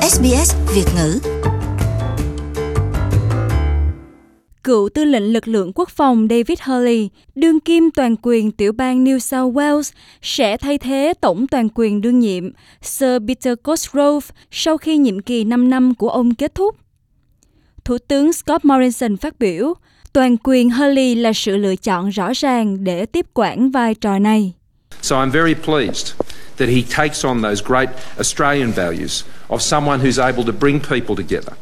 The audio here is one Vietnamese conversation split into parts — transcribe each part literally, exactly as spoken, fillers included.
ét bê ét Việt ngữ. Cựu tư lệnh lực lượng quốc phòng David Hurley, đương kim toàn quyền tiểu bang New South Wales, sẽ thay thế tổng toàn quyền đương nhiệm Sir Peter Cosgrove sau khi nhiệm kỳ năm năm của ông kết thúc. Thủ tướng Scott Morrison phát biểu, toàn quyền Hurley là sự lựa chọn rõ ràng để tiếp quản vai trò này. So I'm very pleased that he takes on those great Australian values of someone who's able to bring people together.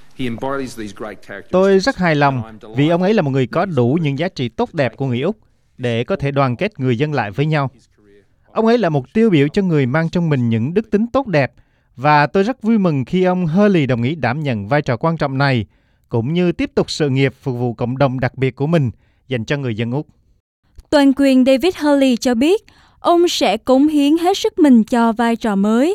Tôi rất hài lòng vì ông ấy là một người có đủ những giá trị tốt đẹp của người Úc để có thể đoàn kết người dân lại với nhau. Ông ấy là một tiêu biểu cho người mang trong mình những đức tính tốt đẹp và tôi rất vui mừng khi ông Hurley đồng ý đảm nhận vai trò quan trọng này cũng như tiếp tục sự nghiệp phục vụ cộng đồng đặc biệt của mình dành cho người dân Úc. Toàn quyền David Hurley cho biết ông sẽ cống hiến hết sức mình cho vai trò mới.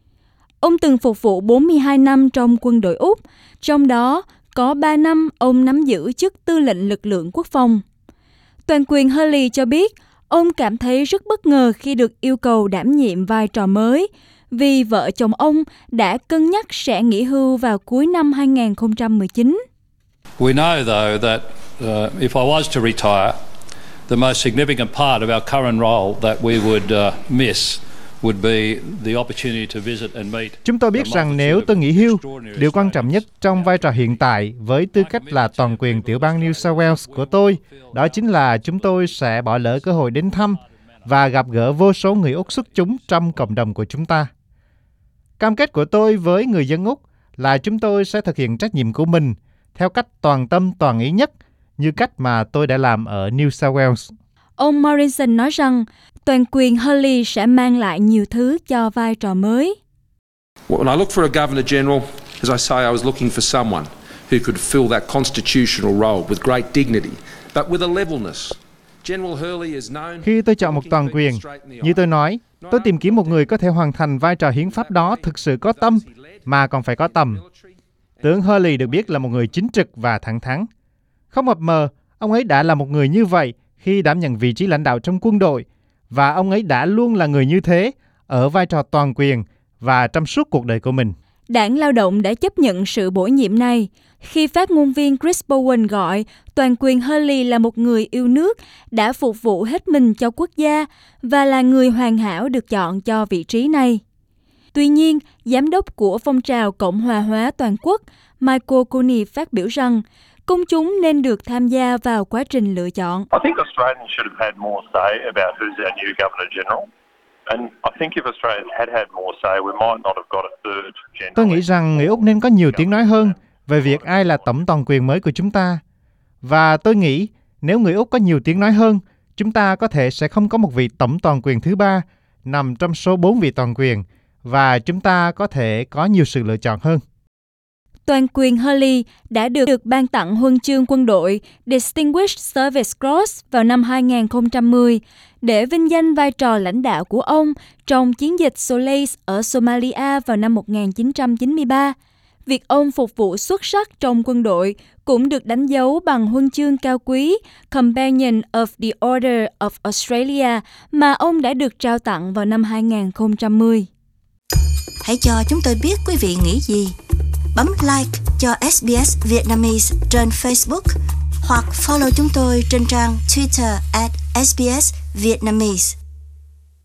Ông từng phục vụ bốn mươi hai năm trong quân đội Úc, trong đó có ba năm ông nắm giữ chức tư lệnh lực lượng quốc phòng. Toàn quyền Hurley cho biết ông cảm thấy rất bất ngờ khi được yêu cầu đảm nhiệm vai trò mới, vì vợ chồng ông đã cân nhắc sẽ nghỉ hưu vào cuối năm hai không một chín. We know though that uh, if I was to retire, the most significant part of our current role that we would uh, miss would be the opportunity to visit and meet. Chúng tôi biết rằng nếu tôi nghỉ hưu, điều quan trọng nhất trong vai trò hiện tại với tư cách là toàn quyền tiểu bang New South Wales của tôi, đó chính là chúng tôi sẽ bỏ lỡ cơ hội đến thăm và gặp gỡ vô số người Úc xuất chúng trong cộng đồng của chúng ta. Cam kết của tôi với người dân Úc là chúng tôi sẽ thực hiện trách nhiệm của mình theo cách toàn tâm toàn ý nhất, như cách mà tôi đã làm ở New South Wales. Ông Morrison nói rằng toàn quyền Hurley sẽ mang lại nhiều thứ cho vai trò mới. When I look for a Governor General, as I say, I was looking for someone who could fill that constitutional role with great dignity, but with a levelness. General Hurley is known. Khi tôi chọn một toàn quyền, như tôi nói, tôi tìm kiếm một người có thể hoàn thành vai trò hiến pháp đó thực sự có tâm, mà còn phải có tầm. Tướng Hurley được biết là một người chính trực và thẳng thắn. Không mập mờ, ông ấy đã là một người như vậy khi đảm nhận vị trí lãnh đạo trong quân đội, và ông ấy đã luôn là người như thế ở vai trò toàn quyền và trong suốt cuộc đời của mình. Đảng Lao động đã chấp nhận sự bổ nhiệm này khi phát ngôn viên Chris Bowen gọi toàn quyền Hurley là một người yêu nước, đã phục vụ hết mình cho quốc gia và là người hoàn hảo được chọn cho vị trí này. Tuy nhiên, giám đốc của phong trào Cộng hòa hóa toàn quốc Michael Cooney phát biểu rằng công chúng nên được tham gia vào quá trình lựa chọn. I think Australians should have had more say about who's our new Governor General. And I think if Australians had had more say, we might not have got a third general. Tôi nghĩ rằng người Úc nên có nhiều tiếng nói hơn về việc ai là tổng toàn quyền mới của chúng ta. Và tôi nghĩ nếu người Úc có nhiều tiếng nói hơn, chúng ta có thể sẽ không có một vị tổng toàn quyền thứ ba nằm trong số bốn vị toàn quyền, và chúng ta có thể có nhiều sự lựa chọn hơn. Toàn quyền Hurley đã được, được ban tặng huân chương quân đội Distinguished Service Cross vào năm hai không một không để vinh danh vai trò lãnh đạo của ông trong chiến dịch Soleil ở Somalia vào năm một nghìn chín trăm chín mươi ba. Việc ông phục vụ xuất sắc trong quân đội cũng được đánh dấu bằng huân chương cao quý Companion of the Order of Australia mà ông đã được trao tặng vào năm hai không một không. Hãy cho chúng tôi biết quý vị nghĩ gì. Bấm like cho ét bê ét Vietnamese trên Facebook hoặc follow chúng tôi trên trang Twitter at ét bê ét Vietnamese.